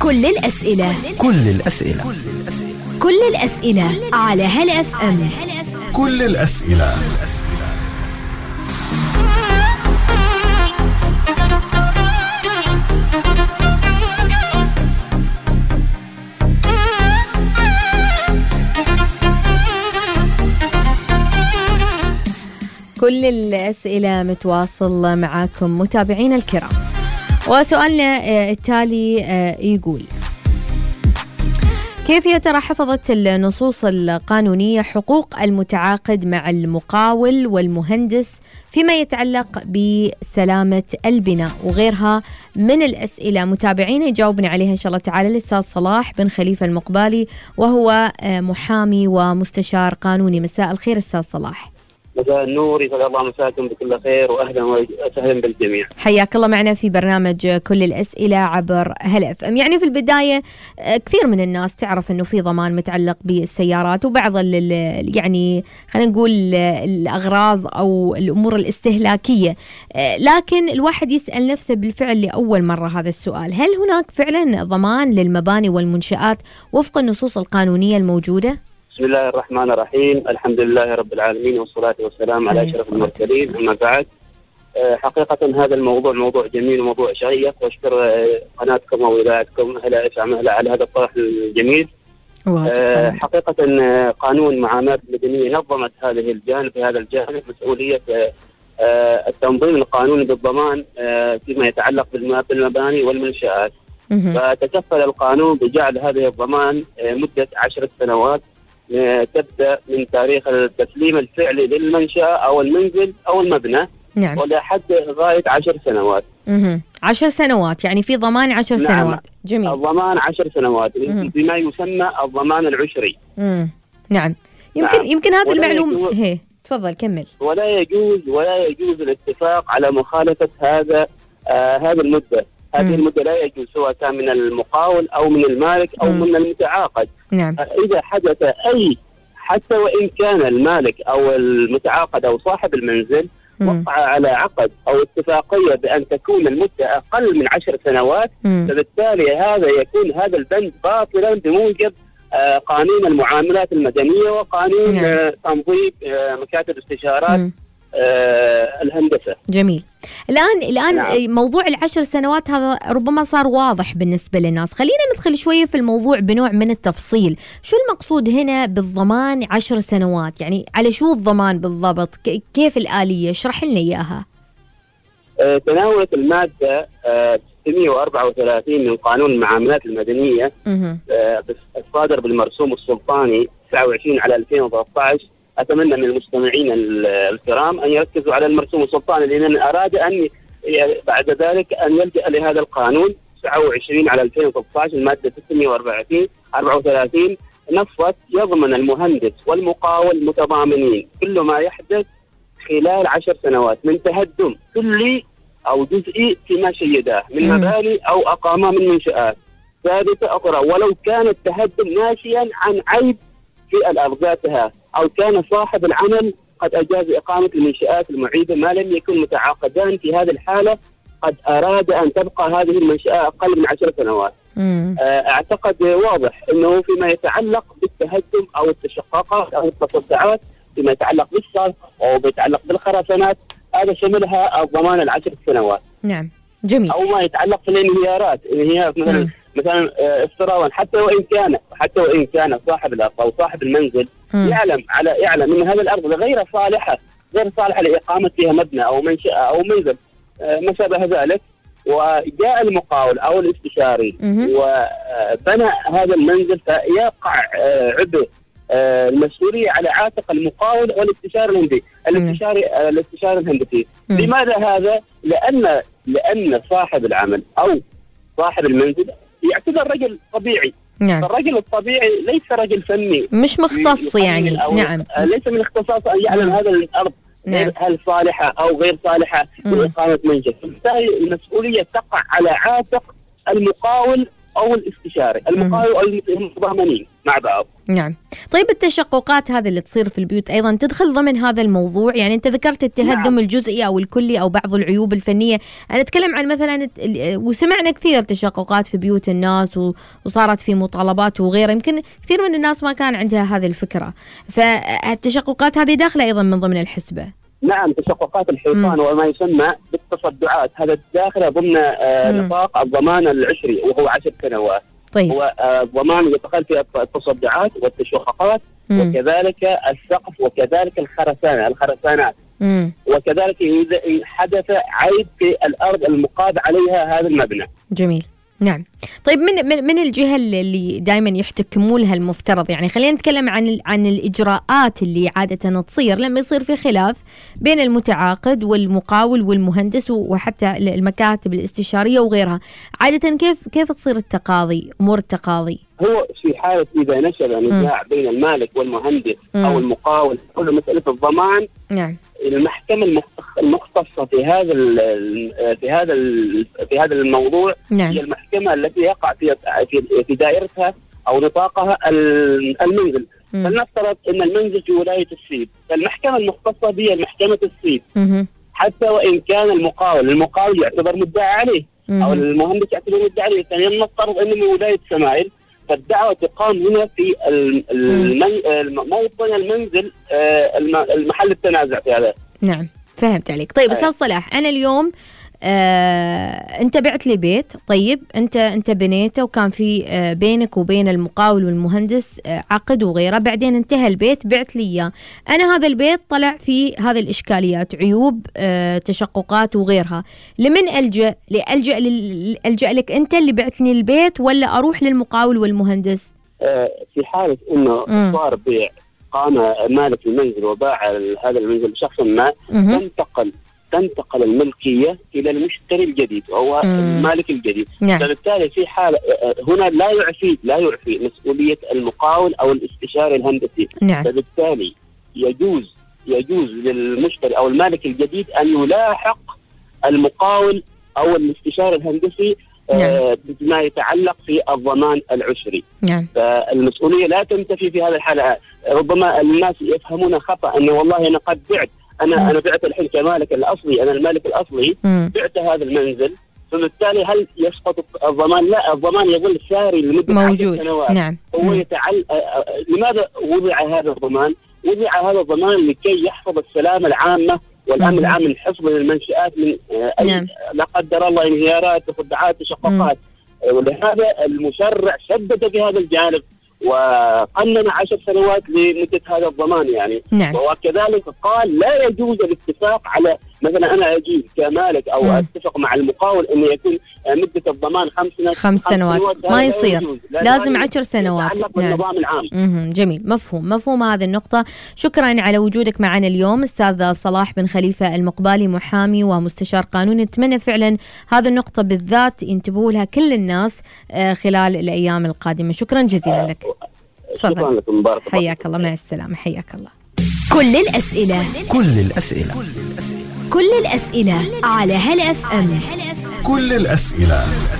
كل الأسئلة على هلا اف ام. كل الأسئلة. كل الأسئلة متواصل معاكم متابعين الكرام، وسؤالنا التالي يقول: كيف يا ترى حفظت النصوص القانونية حقوق المتعاقد مع المقاول والمهندس فيما يتعلق بسلامة البناء؟ وغيرها من الأسئلة متابعين يجاوبنا عليها إن شاء الله تعالى الأستاذ صلاح بن خليفة المقبالي، وهو محامي ومستشار قانوني. مساء الخير أستاذ صلاح. مساء النور، يسعد الله مساكم بكل خير واهلا وسهلا بالجميع. حياك الله معنا في برنامج كل الأسئلة عبر هلا اف ام. يعني في البداية كثير من الناس تعرف انه في ضمان متعلق بالسيارات وبعض يعني خلينا نقول الأغراض او الامور الاستهلاكية، لكن الواحد يسأل نفسه بالفعل لأول مرة هذا السؤال: هل هناك فعلا ضمان للمباني والمنشآت وفق النصوص القانونية الموجودة؟ بسم الله الرحمن الرحيم، الحمد لله رب العالمين والصلاة والسلام على أشرف المرسلين. أما بعد، حقيقة هذا الموضوع موضوع جميل وموضوع شيق، وأشكر قناتكم وإذاعتكم على هذا الطرح الجميل. حقيقة قانون معاملات المدنية نظمت هذه الجانب، في هذا الجانب مسؤولية التنظيم القانوني بالضمان فيما يتعلق بالمباني والمنشآت. فتكفل القانون بجعل هذه الضمان مدة 10 سنوات تبدأ من تاريخ التسليم الفعلي للمنشأة أو المنزل أو المبنى. نعم. ولحد غاية 10 سنوات. 10 سنوات، يعني في ضمان 10 نعم. سنوات. جميل. الضمان 10 سنوات بما يسمى الضمان العشري. نعم. يمكن هذه المعلومة. تفضل كمل. ولا يجوز الاتفاق على مخالفة هذه المدة. هذه المدة لا يجوز، سواء كان من المقاول أو من المالك أو من المتعاقد. نعم. إذا حدث حتى وإن كان المالك أو المتعاقد أو صاحب المنزل وقع على عقد أو اتفاقية بأن تكون المدة أقل من 10 سنوات، فبالتالي يكون هذا البند باطلا بموجب قانون المعاملات المدنية وقانون تنظيم مكاتب استشارات الهندسة. جميل. الآن نعم. موضوع 10 سنوات هذا ربما صار واضح بالنسبة للناس. خلينا ندخل شوية في الموضوع بنوع من التفصيل. شو المقصود هنا بالضمان 10 سنوات؟ يعني على شو الضمان بالضبط؟ كيف الآلية؟ اشرح لنا إياها. تناولت المادة 634 من قانون المعاملات المدنية الصادر بالمرسوم السلطاني 29 على 2013. أتمنى من المستمعين الكرام أن يركزوا على المرسوم السلطاني، لأن أراد أن بعد ذلك أن يلجأ لهذا القانون 29 على 2013. المادة 634 نصت: يضمن المهندس والمقاول متضامنين كل ما يحدث خلال 10 سنوات من تهدم كلي أو جزئي فيما شيداه من مباني أو أقامة من منشآت ثابتة أخرى، ولو كان التهدم ناشئا عن عيب في ذاتها، أو كان صاحب العمل قد أجاز إقامة المنشآت المعيبة ما لم يكن متعاقدان. في هذه الحالة قد أراد أن تبقى هذه المنشأة أقل من 10 سنوات. أعتقد واضح أنه فيما يتعلق بالتهدم أو التشققات أو التصدعات، فيما يتعلق بالصرف أو يتعلق بالخرسانات، هذا شملها الضمان 10 سنوات. نعم. جميل. أو ما يتعلق في الانهيارات مثلا افتراضا، حتى وإن كان صاحب الأرض أو صاحب المنزل يعلم أن هذه الأرض غير صالحة لإقامة فيها مبنى أو منشأة أو منزل ما شابه ذلك، وجاء المقاول أو الاستشاري وبنى هذا المنزل، فيقع عبء المسؤولية على عاتق المقاول والاستشاري الاستشاري الهندسي. لماذا هذا؟ لأن صاحب العمل أو صاحب المنزل يعتبر رجل طبيعي. نعم. الرجل الطبيعي ليس رجل فني، مش مختص يعني. نعم. ليس من اختصاصه أن يعلم هذا الأرض هل صالحة أو غير صالحة لإقامة منزل. فبالتالي المسؤولية تقع على عاتق المقاول أو الاستشاري، المقاول أو المتضامنين مع بعض. نعم. طيب التشققات هذه اللي تصير في البيوت أيضا تدخل ضمن هذا الموضوع؟ يعني أنت ذكرت التهدم نعم. الجزئي أو الكلي أو بعض العيوب الفنية، أنا أتكلم عن مثلا وسمعنا كثير تشققات في بيوت الناس وصارت في مطالبات وغيره، يمكن كثير من الناس ما كان عندها هذه الفكرة، فالتشققات هذه داخلة أيضا من ضمن الحسبة. نعم، تشققات الحيطان وما يسمى بالتصدعات هذا داخل ضمن نطاق الضمان العشري وهو 10 سنوات. طيب. هو ضمان يدخل في التصدعات والتشققات وكذلك السقف وكذلك الخرسانات وكذلك إذا حدث عيب في الأرض المقاد عليها هذا المبنى. جميل. نعم. طيب من الجهة اللي دائما يحتكموا لها المفترض، يعني خلينا نتكلم عن الإجراءات اللي عادة تصير لما يصير في خلاف بين المتعاقد والمقاول والمهندس وحتى المكاتب الاستشارية وغيرها، عادة كيف تصير أمور التقاضي؟ هو في حالة إذا نشأ نزاع بين المالك والمهندس أو المقاول كل مسألة الضمان، نعم، المحكمة المختصة في هذا الموضوع، نعم، هي المحكمة التي يقع في دائرتها أو نطاقها المنزل. فلنفترض أن المنزل في ولاية السيد، فالمحكمة المختصة هي محكمة السيد، حتى وإن كان المقاول يعتبر مدعى عليه أو المهندس يعتبر مدعى عليه، ثانيا نفترض أنه من ولاية سمايل، فالدعوة تقام هنا في موطن المنزل المحل التنازع في هذا. نعم، فهمت عليك. طيب أستاذ صلاح، أنا اليوم أنت بعت لي بيت، طيب أنت بنيته وكان في بينك وبين المقاول والمهندس عقد وغيره، بعدين انتهى البيت بعت لي إياه، أنا هذا البيت طلع فيه هذه الإشكاليات، عيوب، تشققات وغيرها، لمن ألجأ لك أنت اللي بعتني البيت ولا أروح للمقاول والمهندس؟ في حالة إنه صار بيع، قام مالك المنزل وباع هذا المنزل لشخص ما، تنتقل الملكية إلى المشتري الجديد وهو المالك الجديد. نعم. فبالتالي في حالة هنا لا يعفي مسؤولية المقاول أو الاستشاري الهندسي. نعم. فبالتالي يجوز للمشتري أو المالك الجديد أن يلاحق المقاول أو الاستشاري الهندسي. نعم. بما يتعلق في الضمان العشري. نعم. فالمسؤولية لا تنتفي في هذه الحالة. ربما الناس يفهمون خطأ أنه والله أنا قد بعت، أنا بعت الحين كمالك الأصلي، أنا المالك الأصلي بعت هذا المنزل، فبالتالي هل يسقط الضمان؟ لا، الضمان يظل ساري لمدة 10 سنوات. نعم. هو لماذا وضع هذا الضمان؟ وضع هذا الضمان لكي يحفظ السلامة العامة والأمن العام من حفظ المنشآت من أي لا قدر الله انهيارات تفضعات تشققات. ولهذا المشرع شدد في هذا الجانب وقنن 10 سنوات لمدة هذا الضمان يعني. نعم. وكذلك قال لا يجوز الاتفاق على مثلا أنا أجي كمالك أو أتفق مع المقاول أنه يكون مدة الضمان 5 سنوات ما يصير، لازم 10 سنوات. نعم. النظام العام. جميل، مفهوم هذه النقطة. شكرا على وجودك معنا اليوم أستاذ صلاح بن خليفة المقبالي، محامي ومستشار قانوني. نتمنى فعلا هذه النقطة بالذات ينتبهوا لها كل الناس خلال الأيام القادمة. شكرا جزيلا لك. تفضل. شكرا لكم، بارك حياك الله، مع السلامة، حياك الله. كل الأسئلة على هلا اف ام. كل الأسئلة